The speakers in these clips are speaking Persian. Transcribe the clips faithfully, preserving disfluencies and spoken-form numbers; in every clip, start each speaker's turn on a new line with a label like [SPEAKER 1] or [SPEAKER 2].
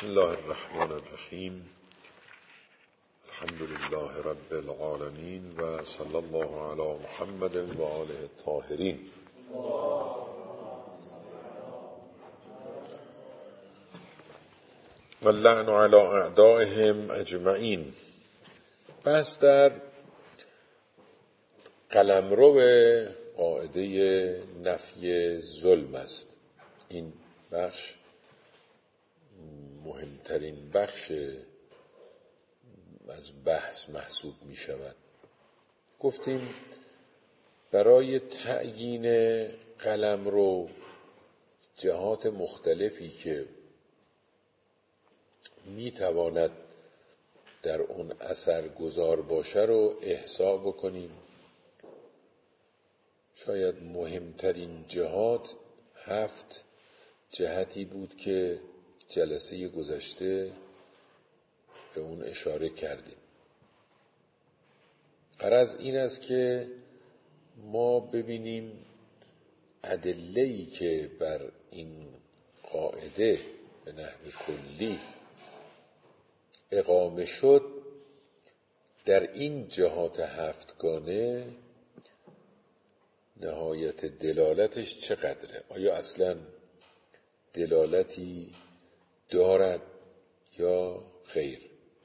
[SPEAKER 1] بسم الله الرحمن الرحیم. الحمد لله رب العالمین و صلی الله علی محمد و آله الطاهرین. و اللعن علی اعدائهم اجمعین. بحث در قلمرو قاعده نفی ظلم است. این بخش مهمترین بخش از بحث محسوب می شود. گفتیم برای تعیین قلمرو جهات مختلفی که می تواند در اون اثر گذار باشه رو احصا بکنیم. شاید مهمترین جهات هفت جهتی بود که جلسه گذشته به اون اشاره کردیم. غرض این است که ما ببینیم ادله‌ای که بر این قاعده به نحو کلی اقامه شد در این جهات هفتگانه نهایت دلالتش چقدره؟ آیا اصلاً دلالتی دارد یا خیر؟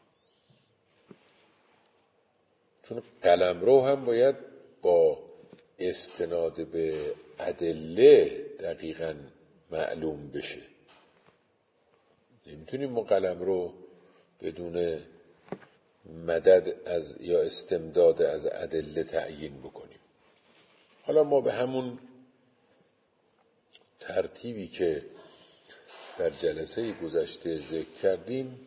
[SPEAKER 1] چون قلمرو هم باید با استناد به ادله دقیقاً معلوم بشه. نمیتونیم ما قلمرو بدون مدد از یا استمداد از ادله تعیین بکنیم. حالا ما به همون ترتیبی که در جلسه گذشته ذکر کردیم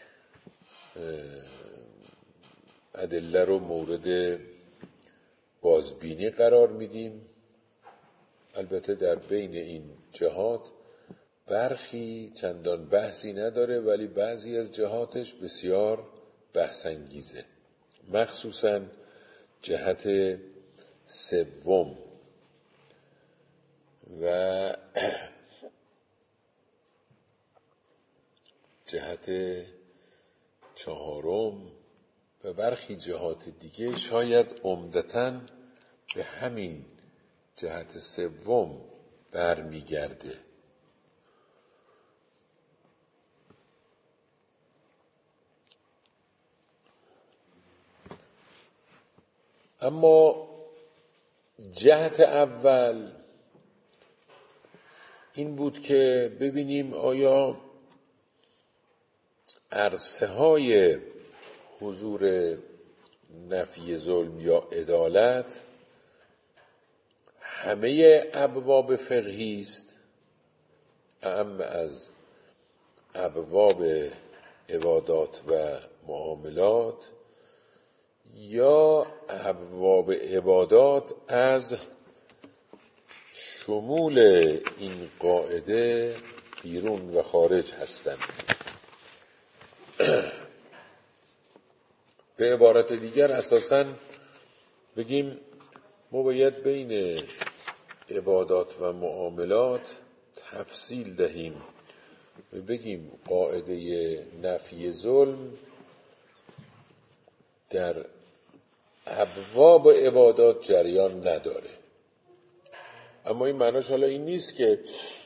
[SPEAKER 1] ادله رو مورد بازبینی قرار میدیم. البته در بین این جهات برخی چندان بحثی نداره، ولی بعضی از جهاتش بسیار بحث انگیزه، مخصوصاً جهت سوم و جهت چهارم و برخی جهات دیگه شاید عمدتاً به همین جهت سوم برمیگرده. اما جهت اول این بود که ببینیم آیا عرصه های حضور نفی ظلم یا عدالت همه ابواب فقهی است، اعم از ابواب عبادات و معاملات، یا ابواب عبادات از شمول این قاعده بیرون و خارج هستند. به عبارت دیگر اساساً بگیم ما باید بین عبادات و معاملات تفصیل دهیم و بگیم قاعده نفی ظلم در ابواب عبادات جریان نداره. اما این معناش حالا این نیست که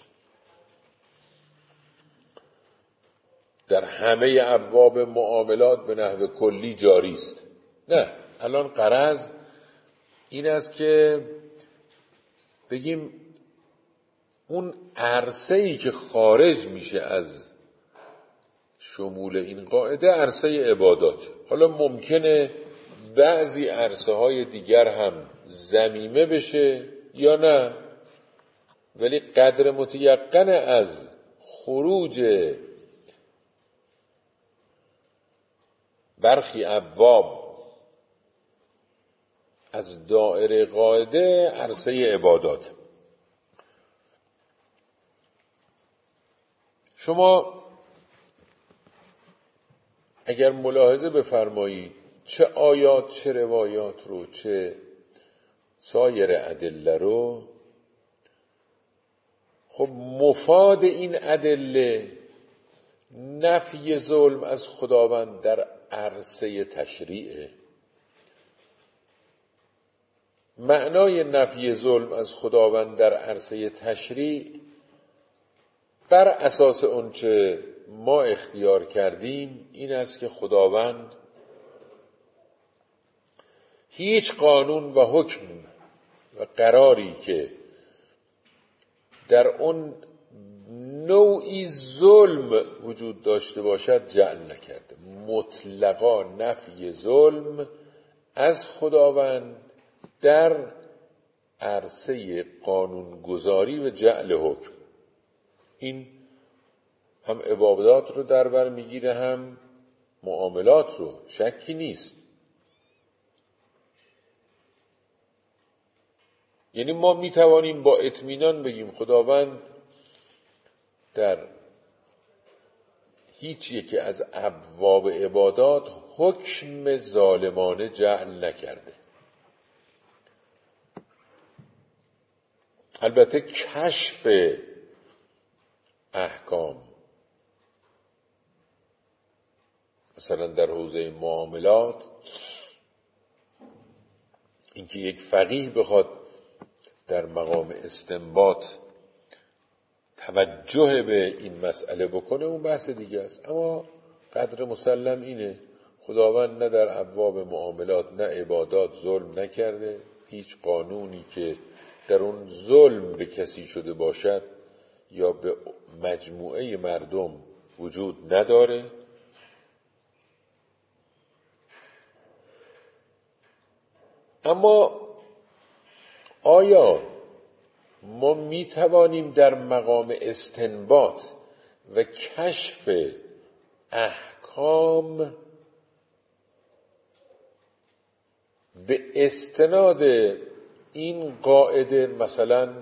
[SPEAKER 1] در همه ابواب معاملات به نحو کلی جاری است. نه، الان غرض این است که بگیم اون عرصه‌ای که خارج میشه از شمول این قاعده عرصه عبادات. حالا ممکنه بعضی عرصه های دیگر هم ضمیمه بشه یا نه، ولی قدر متیقن از خروج برخی ابواب از دائره قاعده عرصه عبادات. شما اگر ملاحظه بفرمایید چه آیات چه روایات رو چه سایر ادله رو، خب مفاد این ادله نفی ظلم از خداوند در عرصه تشریعه. معنای نفی ظلم از خداوند در عرصه تشریع بر اساس اونچه ما اختیار کردیم این است که خداوند هیچ قانون و حکم و قراری که در اون نوعی ظلم وجود داشته باشد جعل نکرده. مطلقا نفی ظلم از خداوند در عرصه قانونگذاری و جعل حکم. این هم عبادات رو در بر میگیره هم معاملات رو، شکی نیست. یعنی ما میتوانیم با اطمینان بگیم خداوند در هیچ یکی از ابواب عبادات حکم ظالمانه جعل نکرده. البته کشف احکام، مثلا در حوزه معاملات، اینکه یک فقیه بخواد در مقام استنباط توجه به این مسئله بکنه اون بحث دیگه است. اما قدر مسلم اینه خداوند نه در ابواب معاملات نه عبادات ظلم نکرده. هیچ قانونی که در اون ظلم به کسی شده باشد یا به مجموعه مردم وجود نداره. اما آیا ما می توانیم در مقام استنباط و کشف احکام به استناد این قاعده مثلا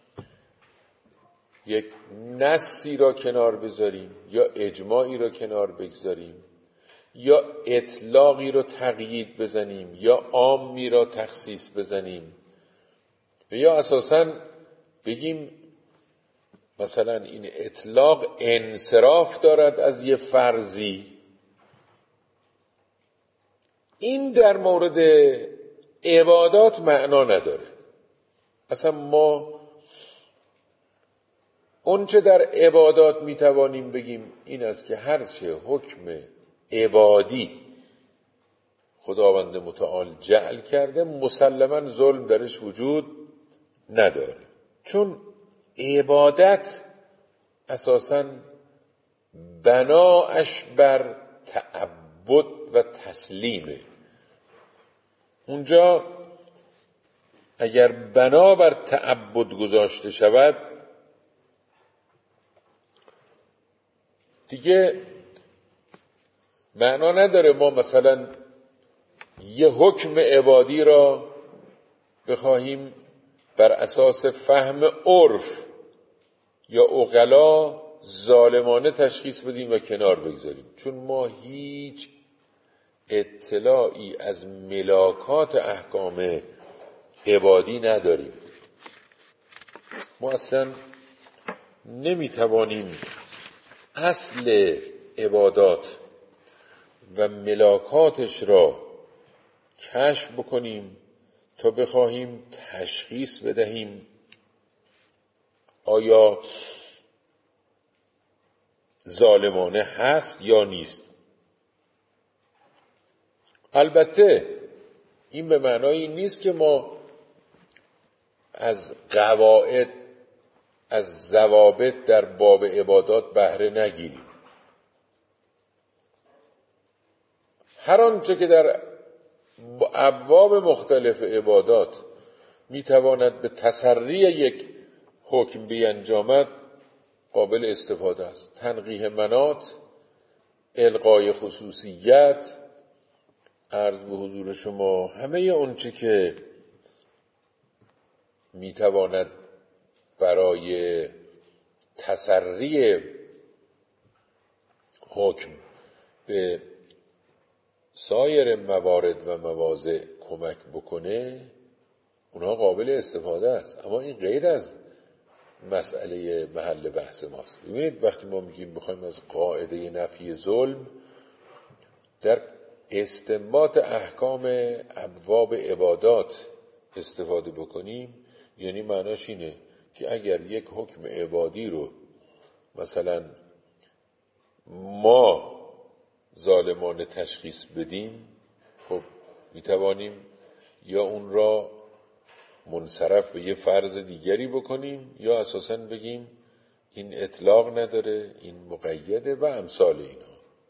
[SPEAKER 1] یک نصی را کنار بذاریم یا اجماعی را کنار بگذاریم یا اطلاقی را تقیید بزنیم یا عامی را تخصیص بزنیم یا اساساً بگیم مثلا این اطلاق انصراف دارد از یه فرضی؟ این در مورد عبادات معنا نداره. اصلا ما اونچه در عبادات میتوانیم بگیم این است که هرچه حکم عبادی خداوند متعال جعل کرده مسلماً ظلم درش وجود نداره، چون عبادت اساساً بناش بر تعبد و تسلیمه. اونجا اگر بنا بر تعبد گذاشته شود دیگه معنا نداره ما مثلا یه حکم عبادی را بخواهیم بر اساس فهم عرف یا عقلا ظالمانه تشخیص بدیم و کنار بگذاریم، چون ما هیچ اطلاعی از ملاکات احکام عبادی نداریم. ما اصلا نمیتوانیم اصل عبادات و ملاکاتش را کشف بکنیم تا بخواهیم تشخیص بدهیم آیا ظالمانه هست یا نیست. البته این به معنای نیست که ما از قواعد از ضوابط در باب عبادات بهره نگیریم. هر آنچه که در ابواب مختلف عبادات میتواند به تسری یک حکم بیانجامد قابل استفاده است. تنقیح مناط، القای خصوصیت، عرض به حضور شما همه اونچه که میتواند برای تسری حکم به سایر موارد و مواضع کمک بکنه اونها قابل استفاده است. اما این غیر از مسئله محل بحث ماست. ببینید وقتی ما میگیم بخوایم از قاعده نفی ظلم در استنباط احکام ابواب عبادات استفاده بکنیم، یعنی معناش اینه که اگر یک حکم عبادی رو مثلا ما ظالمانه تشخیص بدیم، خب میتوانیم یا اون را منصرف به یه فرض دیگری بکنیم یا اساساً بگیم این اطلاق نداره، این مقیده و امثال اینا.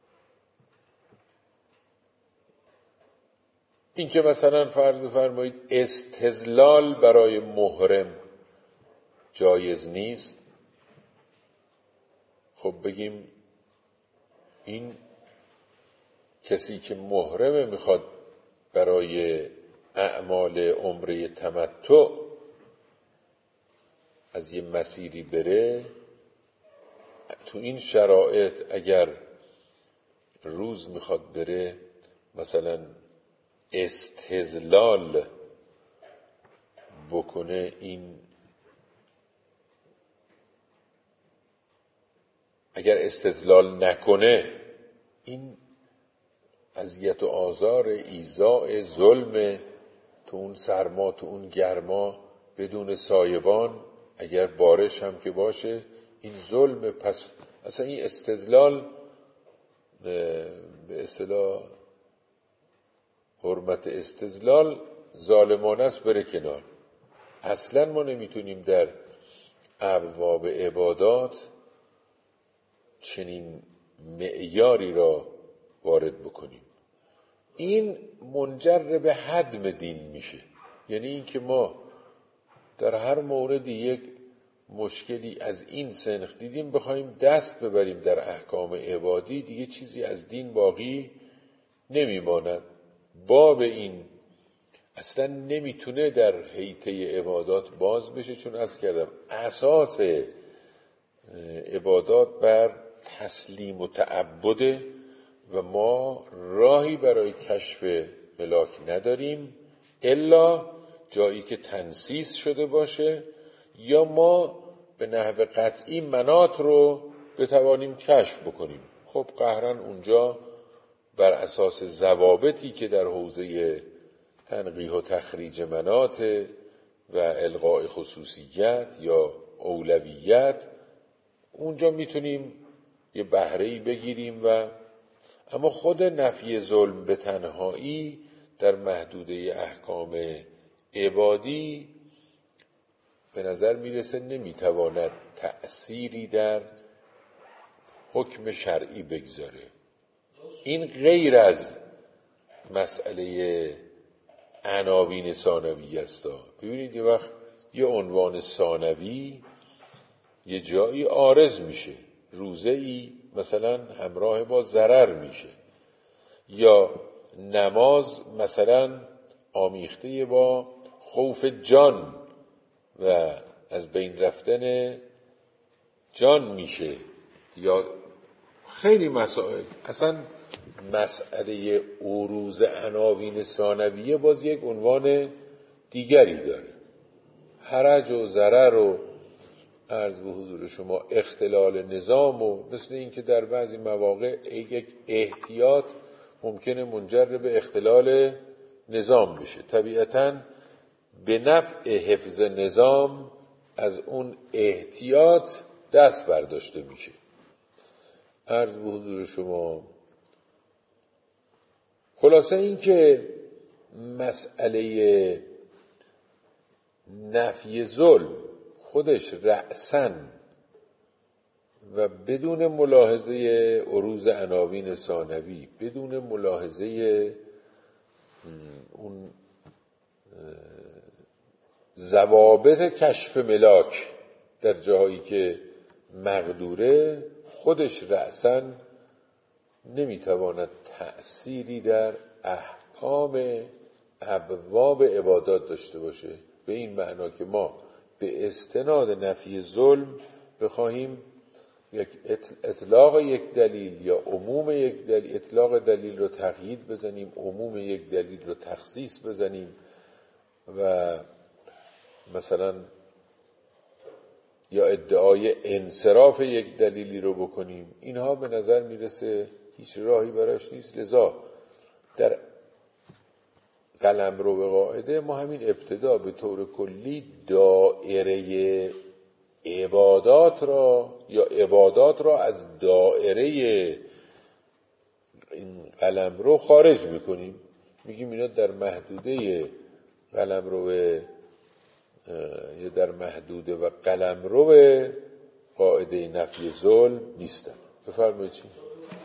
[SPEAKER 1] این که مثلا فرض بفرمایید استظلال برای محرم جایز نیست، خب بگیم این کسی که محرمه میخواد برای اعمال عمره تمتع از یه مسیری بره، تو این شرایط اگر روز میخواد بره مثلا استظلال بکنه، این اگر استظلال نکنه این اذیت و آزار، ایذاء، ظلم، تو اون سرما تو اون گرما بدون سایبان، اگر بارش هم که باشه این ظلم. پس اصلا این استظلال به اصطلاح حرمت استظلال ظالمانه است، بره کنار. اصلا ما نمیتونیم در ابواب عبادات چنین معیاری را وارد بکنیم. این منجر به هدم دین میشه، یعنی این که ما در هر موردی یک مشکلی از این سنخ دیدیم بخوایم دست ببریم در احکام عبادی، دیگه چیزی از دین باقی نمیماند. باب این اصلا نمیتونه در حیطه عبادات باز بشه، چون عرض کردم اساس عبادات بر تسلیم و تعبده و ما راهی برای کشف ملاک نداریم الا جایی که تنسیس شده باشه یا ما به نحو قطعی مناط رو بتوانیم کشف بکنیم. خب قهرن اونجا بر اساس ضوابطی که در حوزه تنقیح و تخریج مناط و الغاء خصوصیت یا اولویت، اونجا میتونیم یه بهره‌ای بگیریم. و اما خود نفی ظلم به تنهایی در محدوده احکام عبادی به نظر میرسه نمیتواند تأثیری در حکم شرعی بگذاره. این غیر از مسئله عناوین ثانوی است. ببینید یه وقت یه عنوان ثانوی یه جایی عارض میشه، روزه‌ای مثلا همراه با ضرر میشه، یا نماز مثلا آمیخته با خوف جان و از بین رفتن جان میشه، یا خیلی مسائل. اصلا مسئله عروض عناوین ثانویه باز یک عنوان دیگری داره، حرج و ضرر و عرض به حضور شما اختلال نظام، و مثل این که در بعضی مواقع یک احتیاط ممکنه منجر به اختلال نظام بشه. طبیعتاً به نفع حفظ نظام از اون احتیاط دست برداشته میشه. عرض به حضور شما خلاصه این که مسئله نفی ظلم خودش رأساً و بدون ملاحظه عروض عناوین ثانوی، بدون ملاحظه اون ضوابط کشف ملاک در جاهایی که مقدوره، خودش رأساً نمیتواند تأثیری در احکام ابواب عبادات داشته باشه، به این معنا که ما به استناد نفی ظلم بخواهیم یک اطلاق یک دلیل یا عموم یک دلیل، اطلاق دلیل رو تقیید بزنیم، عموم یک دلیل رو تخصیص بزنیم و مثلا یا ادعای انصراف یک دلیلی رو بکنیم، اینها به نظر میرسه هیچ راهی براش نیست. لذا در قلمرو به قاعده ما همین ابتدا به طور کلی دایره عبادات را یا عبادات را از دایره این قلمرو خارج میکنیم، میگیم اینا در محدوده قلمرو یا در محدوده و قلمرو قاعده نفی ظلم نیستن. بفرمایید. چی؟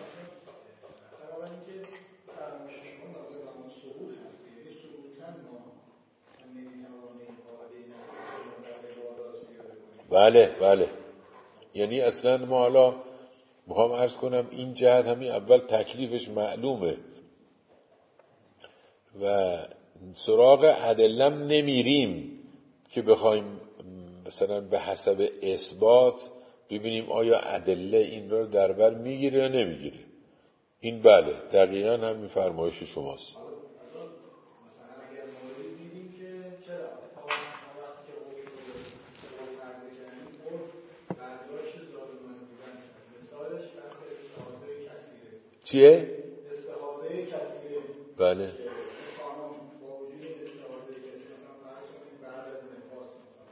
[SPEAKER 1] بله بله، یعنی اصلا ما حالا میخوام عرض کنم این جهت همین اول تکلیفش معلومه و سراغ ادلم نمیریم که بخوایم مثلا به حسب اثبات ببینیم آیا ادله این رو در بر میگیره یا نمیگیره. این بله دقیقاً همین فرمایش شماست. چیه؟
[SPEAKER 2] استحاضه کثیره.
[SPEAKER 1] بله.
[SPEAKER 2] قانون با وجود استحاضه کثیره مثلا فرض کنید بعد از نفاس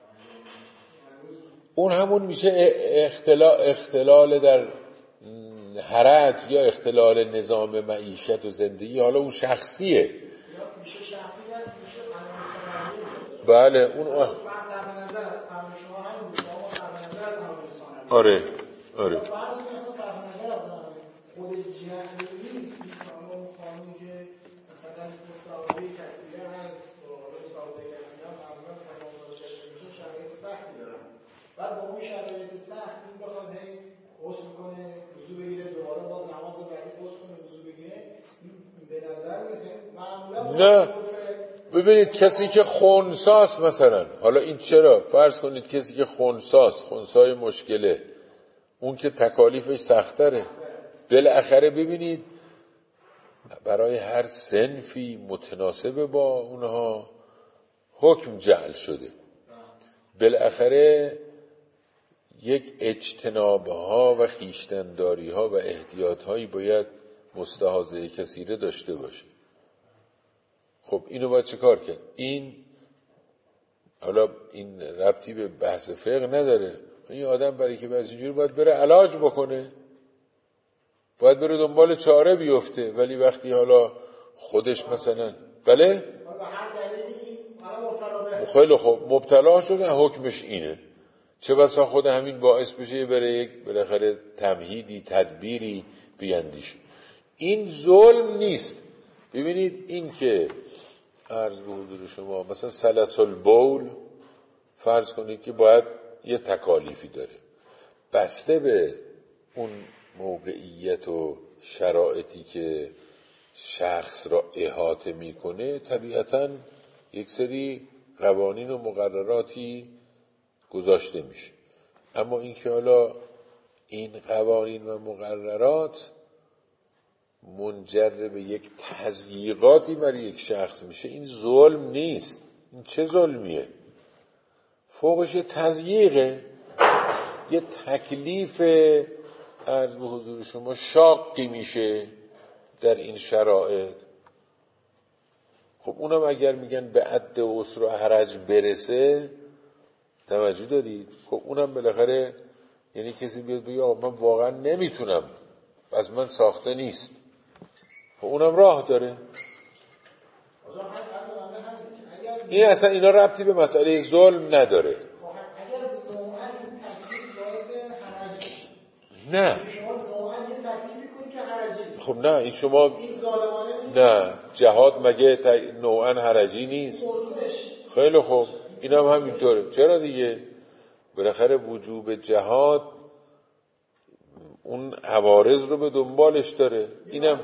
[SPEAKER 2] مثلا
[SPEAKER 1] اون همون میشه اختلال اختلال در حرج یا اختلال نظام معیشت و زندگی، حالا اون شخصیه.
[SPEAKER 2] یا میشه شخصیت، میشه قانون.
[SPEAKER 1] بله اون
[SPEAKER 2] فرض نظر از قانون شما همین میشه، اما فرض نظر از قانون ثانوی.
[SPEAKER 1] آره آره.
[SPEAKER 2] فرض کنید مثلا فرض نظر از خود جهلی نیست، قانون قانونی که مثلا مصاحبه کثیره هست و مصاحبه کثیره هم معمولا تمام داشته میشه شرایط سختی دارن. بعد با اون شرایط سخت این بخواد هی غسل کنه، وضو بگیره، دوباره باز نماز بعدی غسل کنه، وضو بگیره، به نظر میاد معمولا
[SPEAKER 1] نه. ببینید کسی که خنثاست مثلا، حالا این چرا؟ فرض کنید کسی که خنثاست، خنثای مشکله، اون که تکالیفش سخت‌تره. بالاخره ببینید برای هر صنفی متناسب با اونها حکم جعل شده. بالاخره یک اجتنابها و خویشتن‌داری‌ها و احتیاط‌هایی باید مستحاضه کثیره داشته باشه. خب اینو باید چه کار کرد؟ این حالا این ربطی به بحث فقه نداره. این آدم برای که بحث اینجوری باید بره علاج بکنه، باید بره دنبال چاره بیفته. ولی وقتی حالا خودش مثلا بله خیلی خوب مبتلا شده حکمش اینه، چه بسا خود همین باعث بشه بره یک بالاخره تمهیدی تدبیری بیندیش. این ظلم نیست. ببینید این که عرض به حضور شما مثلا سلس البول فرض کنید که باید یه تکالیفی داره، بسته به اون موقعیت و شرایطی که شخص را احاطه میکنه طبیعتاً یک سری قوانین و مقرراتی گذاشته میشه. اما این که حالا این قوانین و مقررات منجر به یک تضییقاتی برای یک شخص میشه، این ظلم نیست. این چه ظلمیه؟ فوقش تضییقه، یه تکلیف عرض به حضور شما شاقی میشه در این شرایط. خب اونم اگر میگن به عد و عسر و حرج برسه، توجه دارید؟ خب اونم بالاخره یعنی کسی بیاد بگه آقا من واقعا نمیتونم، از من ساخته نیست، خب اونم راه داره. این اصلا اینا ربطی به مسئله ظلم نداره. نه خب نه این شما نه جهاد مگه نوعا حرجی نیست؟ خیلی خوب اینم هم همینطوره. چرا دیگه؟ بالاخره وجوب جهاد اون عوارض رو به دنبالش داره. اینم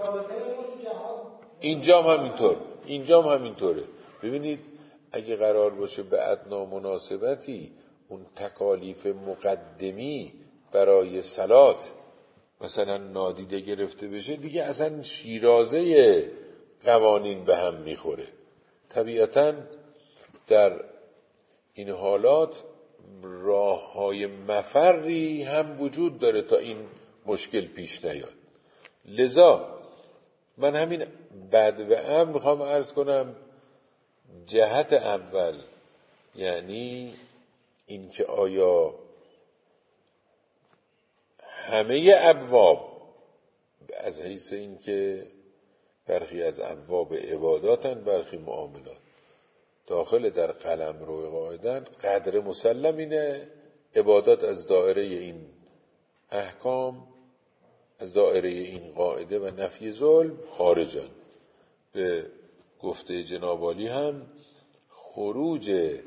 [SPEAKER 1] اینجا هم همینطور، اینجا هم همینطوره. ببینید اگه قرار باشه به ادنا مناسبتی اون تکالیف مقدمی برای صلات مثلا نادیده گرفته بشه، دیگه اصلا شیرازه قوانین به هم میخوره. طبیعتاً در این حالات راه های مفری هم وجود داره تا این مشکل پیش نیاد. لذا من همین بد و امر میخوام عرض کنم. جهت اول یعنی این که آیا همه ابواب از حیث این که برخی از ابواب عباداتن برخی معاملات داخل در قلمرو قاعدن، قدر مسلم اینه عبادات از دایره این احکام، از دایره این قاعده و نفی ظلم خارجن. به گفته جناب عالی هم خروج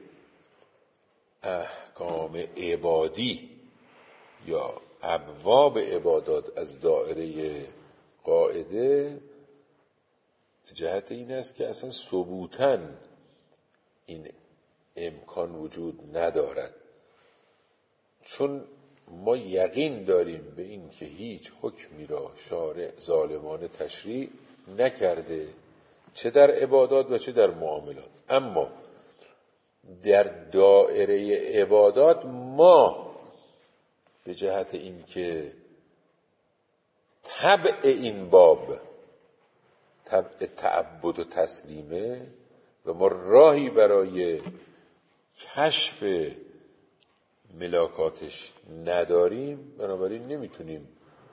[SPEAKER 1] احکام عبادی یا ابواب عبادات از دایره قاعده جهت این است که اصلا ثبوتاً این امکان وجود ندارد، چون ما یقین داریم به این که هیچ حکمی را شارع ظالمانه تشریع نکرده، چه در عبادات و چه در معاملات. اما در دایره عبادات ما به جهت این که طبع این باب طبع تعبد و تسلیمه و ما راهی برای کشف ملاکاتش نداریم، بنابراین نمیتونیم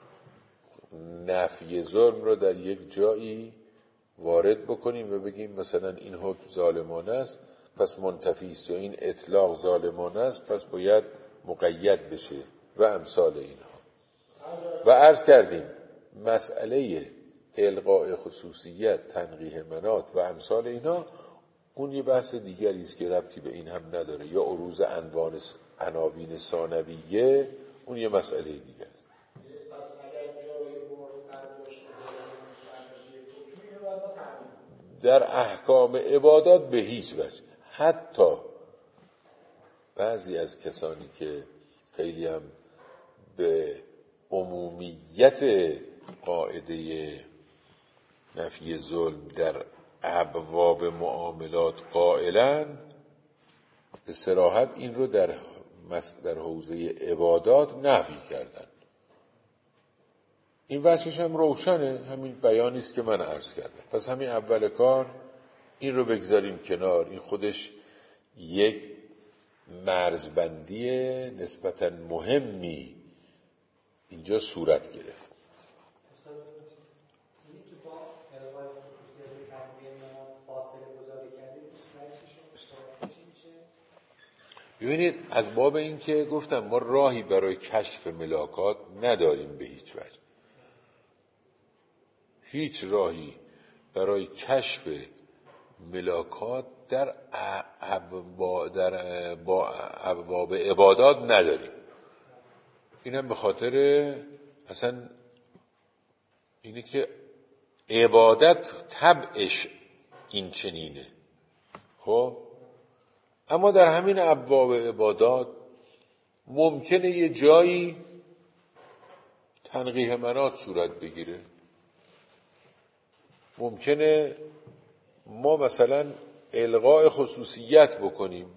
[SPEAKER 1] نفی ظلم رو در یک جایی وارد بکنیم و بگیم مثلا این حکم ظالمانه است پس منتفی است، یا این اطلاق ظالمانه است پس باید مقید بشه و امثال اینها. و عرض کردیم مسئله الغاء خصوصیت، تنقیح منات و امثال اینها اون یه بحث دیگری است که ربطی به این هم نداره، یا عروض عنوان عناوین ثانویه اون یه مسئله دیگه است.
[SPEAKER 2] پس اگر جای مرتب باشه
[SPEAKER 1] در احکام عبادات به هیچ وجه. حتی بعضی از کسانی که خیلی هم به عمومیت قاعده نفی ظلم در ابواب معاملات قائلن، به صراحت این رو در در حوزه عبادات نفی کردن. این وجهش هم روشنه، همین بیانی است که من عرض کردم. پس همین اول کار این رو بگذاریم کنار. این خودش یک مرزبندی نسبتاً مهمی اینجا صورت گرفت. ببینید از باب این که گفتم ما راهی برای کشف ملاکات نداریم به هیچ وجه. هیچ راهی برای کشف ملاکات در ابواب در با ابواب عبادات نداریم. اینم به خاطر اصلا اینه که عبادت طبعش این چنینه. خب اما در همین ابواب عبادات ممکنه یه جایی تنقیح منات صورت بگیره. ممکنه ما مثلا الغاء خصوصیت بکنیم.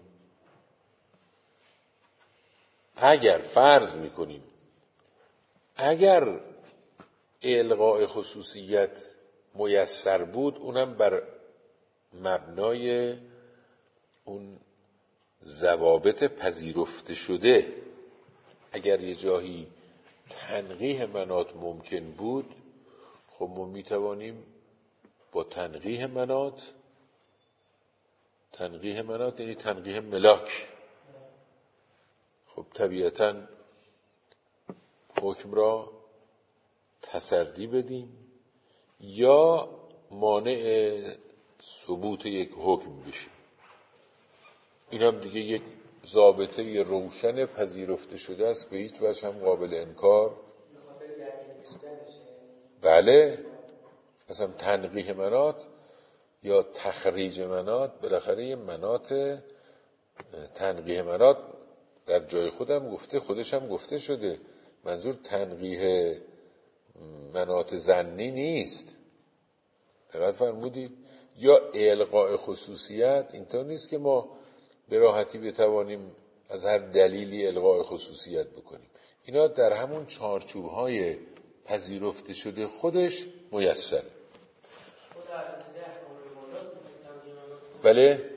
[SPEAKER 1] اگر فرض میکنیم اگر الغاء خصوصیت میسر بود، اونم بر مبنای اون ضوابط پذیرفته شده، اگر یه جایی تنقیح منات ممکن بود، خب ما میتوانیم با تنقیح منات تنقیح منات یعنی تنقیح ملاک، خب طبیعتاً حکم را تسری بدیم یا مانع ثبوت یک حکم بشیم. این هم دیگه یک ضابطه روشن پذیرفته شده است، به هیچ وجه هم قابل انکار. بله مثلا تنقیح منات یا تخریج منات، بالاخره یه منات تنقیح منات در جای خودم گفته خودش هم گفته شده، منظور تنقیح منات ظنی نیست. دقت فرمودید؟ یا الغاء خصوصیت اینطور نیست که ما به راحتی بتوانیم از هر دلیلی الغای خصوصیت بکنیم. اینا در همون چارچوب‌های پذیرفته شده خودش میسره. بله؟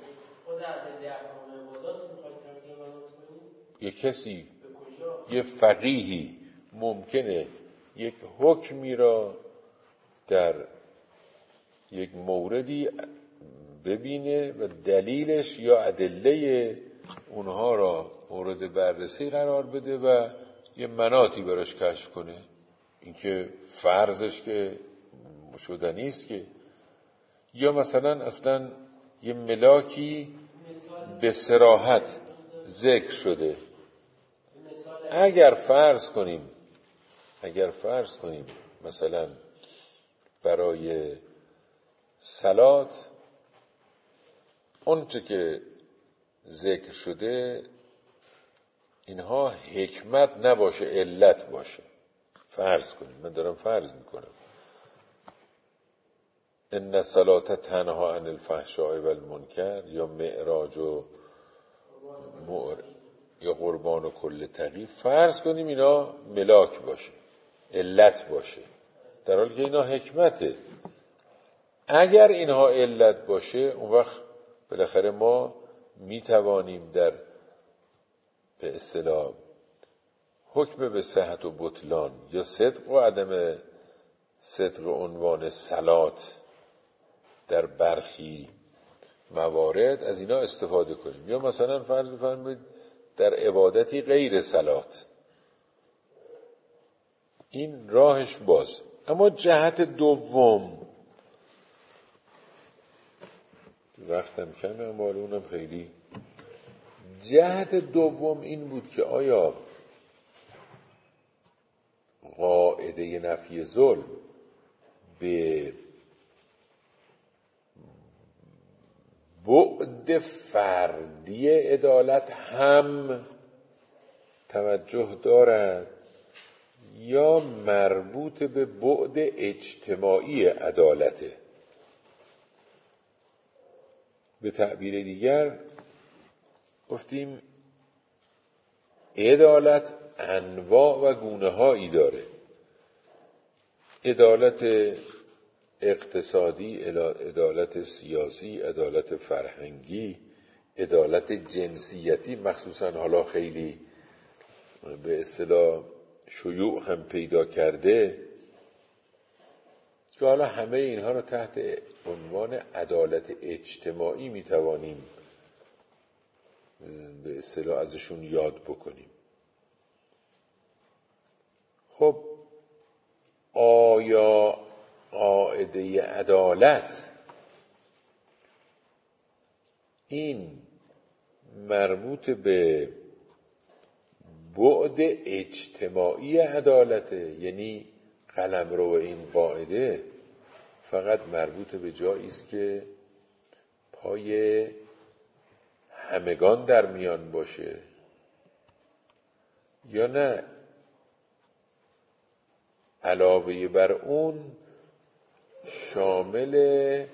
[SPEAKER 1] یه کسی، یه فقیهی ممکنه یک حکمی را در یک موردی ببینه و دلیلش یا ادله اونها را مورد بررسی قرار بده و یه مناطی براش کشف کنه. این که فرضش که شدنی است که، یا مثلا اصلا یه ملاکی به صراحت ذکر شده. اگر فرض کنیم اگر فرض کنیم مثلا برای صلات اون چه که ذکر شده اینها حکمت نباشه، علت باشه. فرض کنیم، من دارم فرض میکنم، ان الصلاة تنها عن الفحشاء والمنکر یا معراج و مؤر یا قربان و کل تقی، فرض کنیم اینا ملاک باشه، علت باشه، در حالی که اینا حکمته. اگر اینها علت باشه اون وقت بالاخره ما میتوانیم در به اصطلاح حکم به صحت و بطلان یا صدق و عدم صدق عنوان صلات در برخی موارد از اینا استفاده کنیم. یا مثلا فرض بفرمایید در عبادتی غیر صلات، این راهش باز. اما جهت دوم، وقتم کمه اما اونم خیلی، جهت دوم این بود که آیا قاعده نفی ظلم به بعد فردی عدالت هم توجه دارد یا مربوط به بعد اجتماعی عدالته؟ به تعبیر دیگر گفتیم عدالت انواع و گونه هایی داره. عدالت اقتصادی، عدالت سیاسی، عدالت فرهنگی، عدالت جنسیتی، مخصوصا حالا خیلی به اصطلاح شیوع هم پیدا کرده که حالا همه اینها رو تحت عنوان عدالت اجتماعی میتوانیم به اصطلاح ازشون یاد بکنیم. خب آیا قاعده عدالت این مربوط به بعد اجتماعی عدالته؟ یعنی قلمرو این قاعده فقط مربوط به جایی است که پای همگان در میان باشه، یا نه علاوه بر اون شامل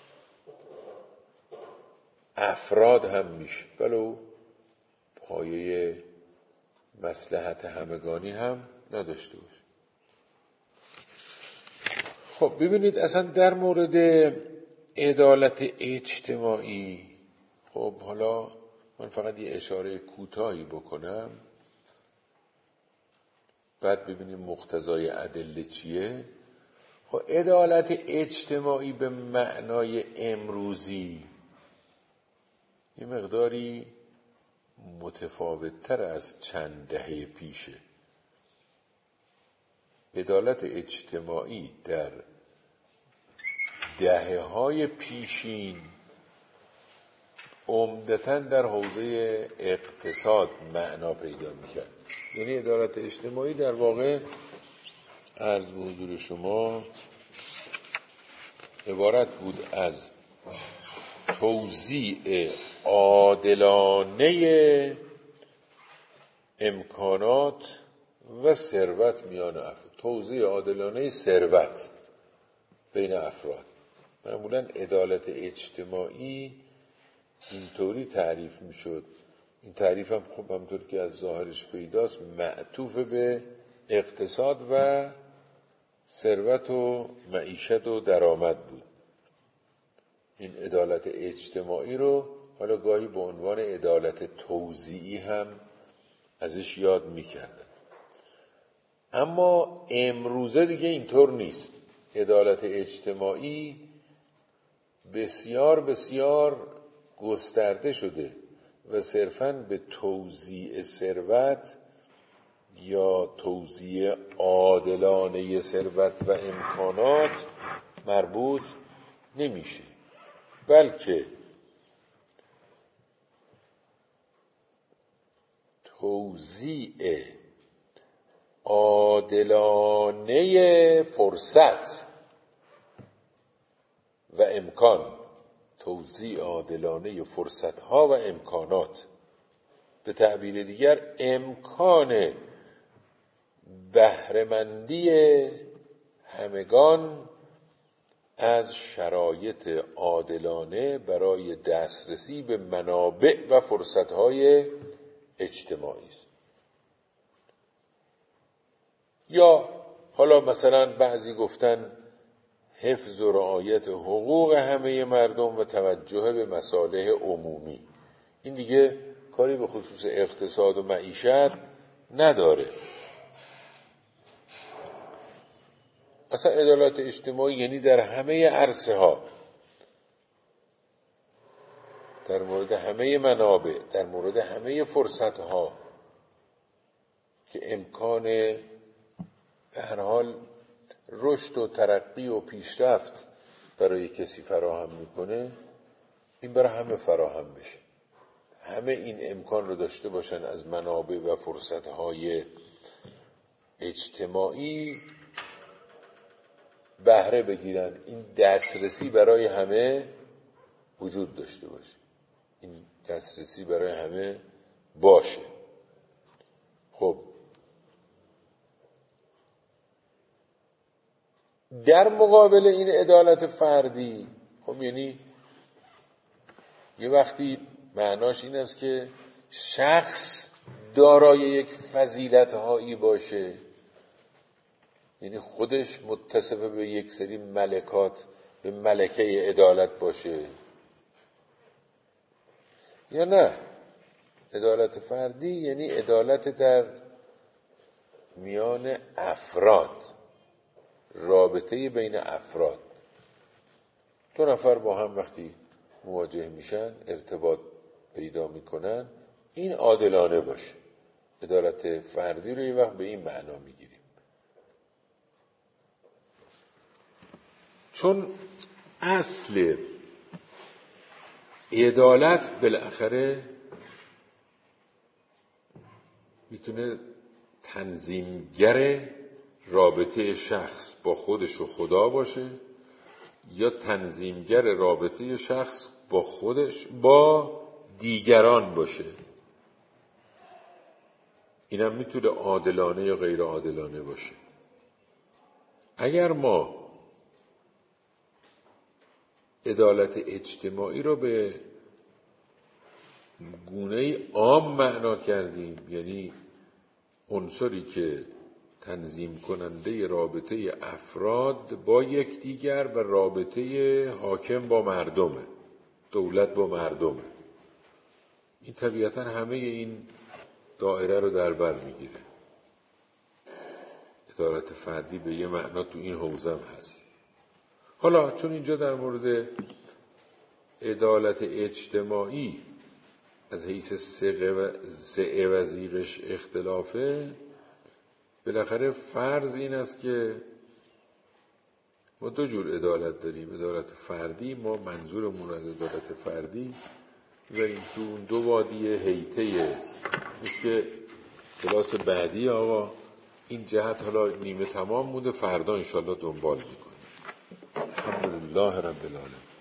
[SPEAKER 1] افراد هم میشه، ولو پایه مصلحت همگانی هم نداشته باشه. خب ببینید اصلا در مورد عدالت اجتماعی، خب حالا من فقط یه اشاره کوتاهی بکنم بعد ببینیم مقتضای ادله چیه. خب عدالت اجتماعی به معنای امروزی یه مقداری متفاوت‌تر از چند دهه پیشه. عدالت اجتماعی در دهه‌های پیشین عمدتاً در حوزه اقتصاد معنا پیدا می‌کرد. یعنی عدالت اجتماعی در واقع عرض به حضور شما عبارت بود از توزیع عادلانه امکانات و ثروت میان افراد، توزیع عادلانه ثروت بین افراد. معمولاً عدالت اجتماعی اینطوری تعریف میشد، این تعریف هم خب همطور که از ظاهرش پیداست معطوف به اقتصاد و ثروت و معیشت و درآمد بود. این عدالت اجتماعی رو حالا گاهی به عنوان عدالت توزیعی هم ازش یاد می‌کردن. اما امروزه دیگه اینطور نیست. عدالت اجتماعی بسیار بسیار گسترده شده و صرفاً به توزیع ثروت یا توزیع عادلانه ثروت و امکانات مربوط نمیشه، بلکه توزیع عادلانه فرصت و امکان، توزیع عادلانه فرصت‌ها و امکانات، به تعبیر دیگر امکان بهره‌مندی همگان از شرایط عادلانه برای دسترسی به منابع و فرصت‌های اجتماعی است. یا حالا مثلا بعضی گفتن حفظ و رعایت حقوق همه مردم و توجه به مصالح عمومی. این دیگه کاری به خصوص اقتصاد و معیشت نداره. اصلا عدالت اجتماعی یعنی در همه عرصه ها، در مورد همه منابع، در مورد همه فرصت ها که امکان به هر حال رشد و ترقی و پیشرفت برای کسی فراهم میکنه، این برای همه فراهم بشه، همه این امکان رو داشته باشن از منابع و فرصتهای اجتماعی بهره بگیرن، این دسترسی برای همه وجود داشته باشه، این دسترسی برای همه باشه. خب در مقابل این عدالت فردی، خب یعنی یه وقتی معناش این است که شخص دارای یک فضیلت‌هایی باشه، یعنی خودش متصف به یک سری ملکات، به ملکه عدالت باشه، یا نه عدالت فردی یعنی عدالت در میان افراد، رابطه بین افراد. دو نفر با هم وقتی مواجه میشن، ارتباط پیدا میکنن، این عادلانه باشه. عدالت فردی رو یه وقت به این معنا میگیریم، چون اصل عدالت بالاخره میتونه تنظیمگر رابطه شخص با خودش و خدا باشه، یا تنظیمگر رابطه شخص با خودش با دیگران باشه. اینم میتونه عادلانه یا غیر عادلانه باشه. اگر ما عدالت اجتماعی رو به گونه عام معنا کردیم، یعنی عنصری که تنظیم کننده رابطه افراد با یکدیگر و رابطه حاکم با مردمه، دولت با مردمه، این طبیعتاً همه این دایره رو در بر میگیره. عدالت فردی به یه معنا تو این حوزه هم هست. حالا چون اینجا در مورد عدالت اجتماعی از حیث سعه و زیغش اختلافه، بالاخره فرض این است که ما دو جور عدالت داریم. عدالت فردی، ما منظورمون از عدالت فردی و این تو اون دو وادی حیطه است که کلاس بعدی آقا این جهت حالا نیمه تمام بوده، فردا انشالله دنبال میکنیم. الحمدلله رب العالمین.